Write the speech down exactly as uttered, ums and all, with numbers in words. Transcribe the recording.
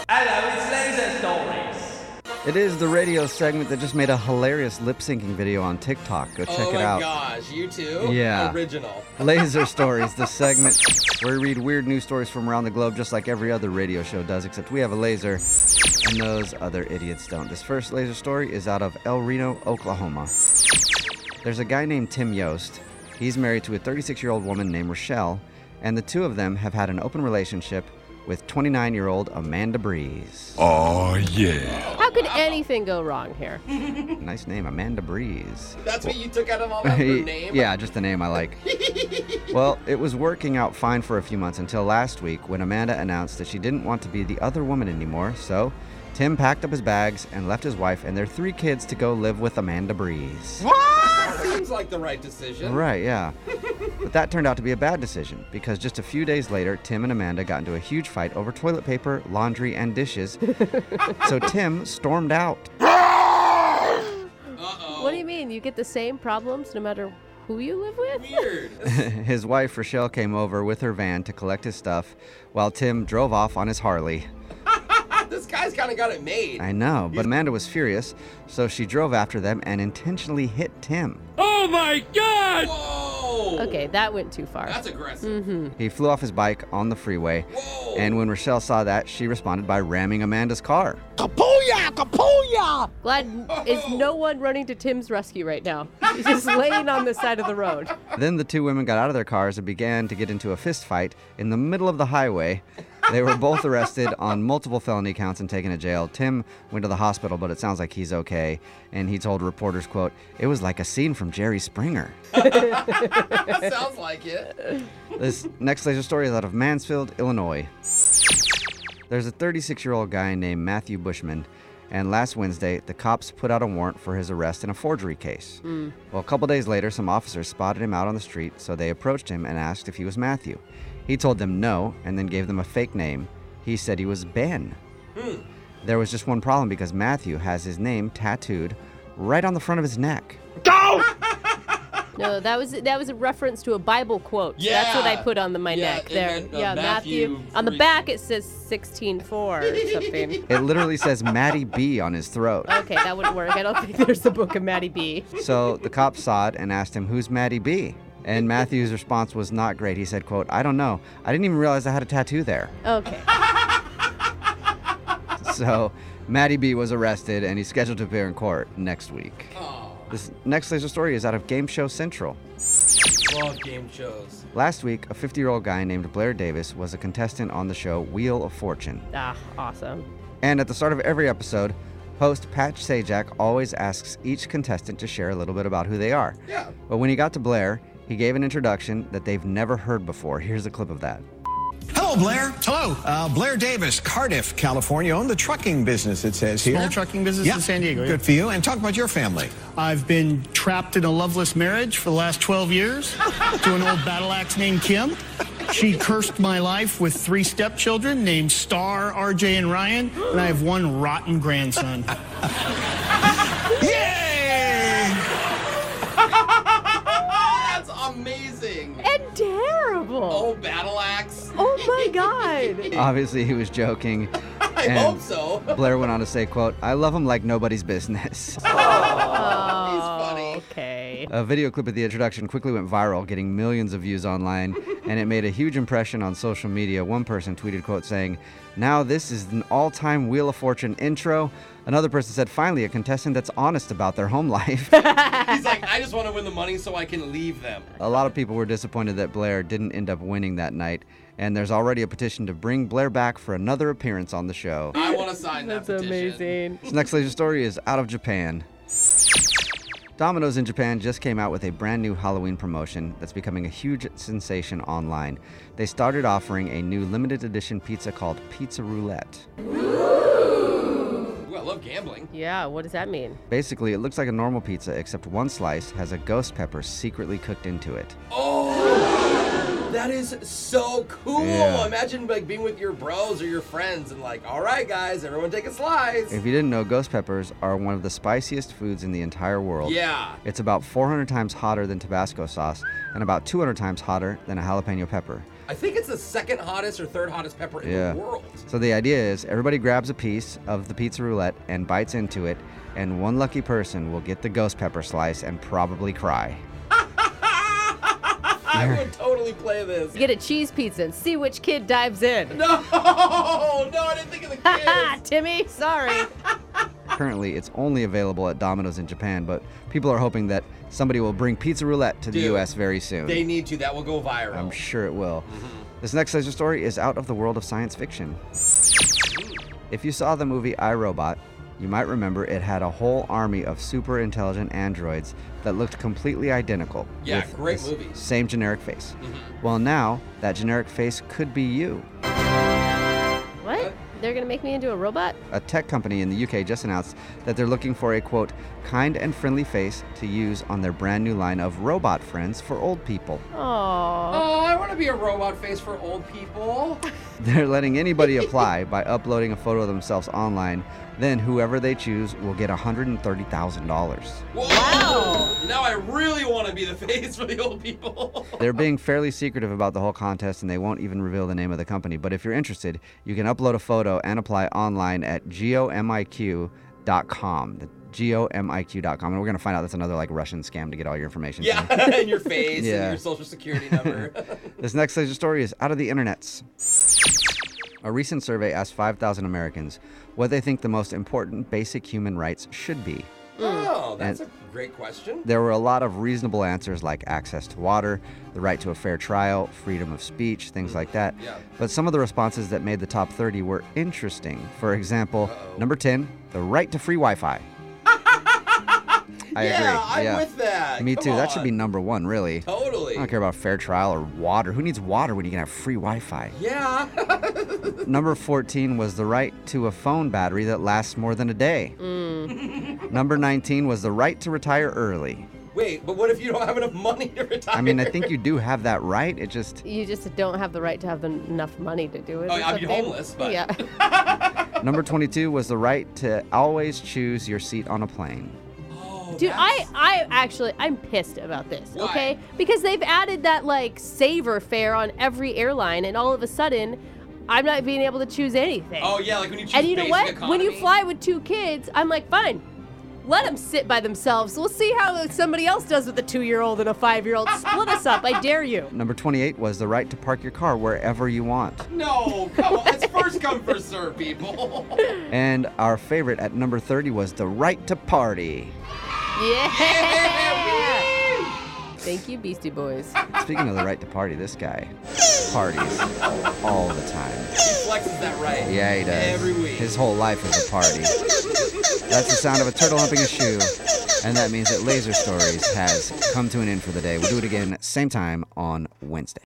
Hello, it's Laser Stories. It is the radio segment that just made a hilarious lip-syncing video on TikTok. Go check oh it out. Oh my gosh, you too? Yeah. Original. Laser Stories, the segment where we read weird news stories from around the globe just like every other radio show does, except we have a laser and those other idiots don't. This first laser story is out of El Reno, Oklahoma. There's a guy named Tim Yost. He's married to a thirty-six-year-old woman named Rochelle, and the two of them have had an open relationship with twenty-nine-year-old Amanda Breeze. Oh, yeah. How could anything go wrong here? Nice name, Amanda Breeze. That's what you took out of all that, her name? Yeah, just the name I like. Well, it was working out fine for a few months until last week when Amanda announced that she didn't want to be the other woman anymore, so Tim packed up his bags and left his wife and their three kids to go live with Amanda Breeze. What? Seems like the right decision. Right, yeah. But that turned out to be a bad decision because just a few days later, Tim and Amanda got into a huge fight over toilet paper, laundry, and dishes. So Tim stormed out. Uh-oh. What do you mean? You get the same problems no matter who you live with? Weird. His wife, Rochelle, came over with her van to collect his stuff while Tim drove off on his Harley. This guy's kind of got it made. I know, but Amanda was furious, so she drove after them and intentionally hit Tim. Oh, my God! Whoa. Okay, that went too far. That's aggressive. Mm-hmm. He flew off his bike on the freeway, Whoa. and when Rochelle saw that, she responded by ramming Amanda's car. Kapuya! Kapuya! Glad is no one running to Tim's rescue right now. He's just laying on the side of the road. Then the two women got out of their cars and began to get into a fist fight in the middle of the highway. They were both arrested on multiple felony counts and taken to jail. Tim went to the hospital, but it sounds like he's okay. And he told reporters, quote, "It was like a scene from Jerry Springer." Sounds like it. This next laser story is out of Mansfield, Illinois. There's a thirty-six-year-old guy named Matthew Bushman, and last Wednesday, the cops put out a warrant for his arrest in a forgery case. Mm. Well, a couple days later, some officers spotted him out on the street, so they approached him and asked if he was Matthew. He told them no, and then gave them a fake name. He said he was Ben. Hmm. There was just one problem because Matthew has his name tattooed right on the front of his neck. Go! No, that was that was a reference to a Bible quote. Yeah. That's what I put on the, my Yeah, neck it there. meant, uh, yeah, Matthew. Matthew On the three. back it says sixteen four or something. It literally says Matty B on his throat. Okay, that wouldn't work. I don't think there's a book of Matty B. So the cops saw it and asked him, "Who's Matty B?" And Matthew's response was not great. He said, quote, "I don't know. I didn't even realize I had a tattoo there." Okay. So Matty B was arrested and he's scheduled to appear in court next week. Oh, This next laser story is out of Game Show Central. love game shows. Last week, a fifty-year-old guy named Blair Davis was a contestant on the show Wheel of Fortune. Ah, awesome. And at the start of every episode, host Patch Sajak always asks each contestant to share a little bit about who they are. Yeah. But when he got to Blair, he gave an introduction that they've never heard before. Here's a clip of that. Hello, Blair. Hello. Uh, Blair Davis, Cardiff, California. Own the trucking business, it says here. Small trucking business Yeah. in San Diego. yeah. Good for you. And talk about your family. I've been trapped in a loveless marriage for the last twelve years to an old battle axe named Kim. She cursed my life with three stepchildren named Star, R J, and Ryan, and I have one rotten grandson. Yay! That's amazing. And terrible. Oh, battle axe. Oh my God. Obviously, he was joking. I and hope so. Blair went on to say, quote, "I love him like nobody's business." Oh, He's funny. Okay. A video clip of the introduction quickly went viral, getting millions of views online, and it made a huge impression on social media. One person tweeted, quote, saying, "Now this is an all-time Wheel of Fortune intro." Another person said, "Finally, a contestant that's honest about their home life." He's like, I just want to win the money so I can leave them. A lot of people were disappointed that Blair didn't end up winning that night, and there's already a petition to bring Blair back for another appearance on the show. I want to sign that That's petition. amazing. This next laser story is out of Japan. Domino's in Japan just came out with a brand new Halloween promotion that's becoming a huge sensation online. They started offering a new limited edition pizza called Pizza Roulette. Ooh, I love gambling. Yeah, what does that mean? Basically, it looks like a normal pizza, except one slice has a ghost pepper secretly cooked into it. Oh, that is so cool. Yeah. Imagine like being with your bros or your friends and like, all right, guys, everyone take a slice. If you didn't know, ghost peppers are one of the spiciest foods in the entire world. Yeah. It's about four hundred times hotter than Tabasco sauce and about two hundred times hotter than a jalapeno pepper. I think it's the second hottest or third hottest pepper in Yeah. the world. So the idea is everybody grabs a piece of the pizza roulette and bites into it, and one lucky person will get the ghost pepper slice and probably cry. I would totally play this. Get a cheese pizza and see which kid dives in. No, no, I didn't think of the Ha kids. Timmy, sorry. Currently, it's only available at Domino's in Japan, but people are hoping that somebody will bring pizza roulette to the Dude, U S very soon. They need to. That will go viral. I'm sure it will. This next laser story is out of the world of science fiction. If you saw the movie iRobot, you might remember it had a whole army of super intelligent androids that looked completely identical. Yeah, with great the s- movie. Same generic face. Well, now that generic face could be you. What? They're gonna make me into a robot? A tech company in the U K just announced that they're looking for a, quote, kind and friendly face to use on their brand new line of robot friends for old people. Aww. Oh, I want to be a robot face for old people. They're letting anybody apply by uploading a photo of themselves online. Then whoever they choose will get one hundred thirty thousand dollars. Whoa. Wow. Now I really want to be the face for the old people. They're being fairly secretive about the whole contest, and they won't even reveal the name of the company. But if you're interested, you can upload a photo and apply online at gomiq dot com. The gomiq dot com. And we're going to find out that's another like Russian scam to get all your information. Yeah, from. and your face Yeah. and your social security number. This next laser story is out of the internets. A recent survey asked five thousand Americans what they think the most important basic human rights should be. Oh, that's And- a great question. There were a lot of reasonable answers like access to water, the right to a fair trial, freedom of speech, things like that. Yeah. But some of the responses that made the top thirty were interesting. For example, Uh-oh. number ten, the right to free Wi-Fi. I yeah, agree. I'm with that. Me Come too. That should be on. number one, really. Totally. I don't care about fair trial or water. Who needs water when you can have free Wi-Fi? Yeah. Number fourteen was the right to a phone battery that lasts more than a day. Number nineteen was the right to retire early. Wait, but what if you don't have enough money to retire? I mean, I think you do have that right. It just You just don't have the right to have the, enough money to do it. Oh, or I'd be something. homeless, but- Yeah. Number twenty-two was the right to always choose your seat on a plane. Oh, Dude, I, that's- I actually, I'm pissed about this, Why? okay? Because they've added that, like, saver fare on every airline, and all of a sudden, I'm not being able to choose anything. Oh, yeah, like when you choose and you know basic what? economy. When you fly with two kids, I'm like, fine. Let them sit by themselves. We'll see how somebody else does with a two-year-old and a five-year-old. Split us up. I dare you. Number twenty-eight was the right to park your car wherever you want. No, come on. It's first come, first serve, people. And our favorite at number thirty was the right to party. Yeah. Thank you, Beastie Boys. Speaking of the right to party, this guy parties all the time. He flexes that right. Yeah, he does. Every week. His whole life is a party. That's the sound of a turtle humping a shoe. And that means that Laser Stories has come to an end for the day. We'll do it again same time on Wednesday.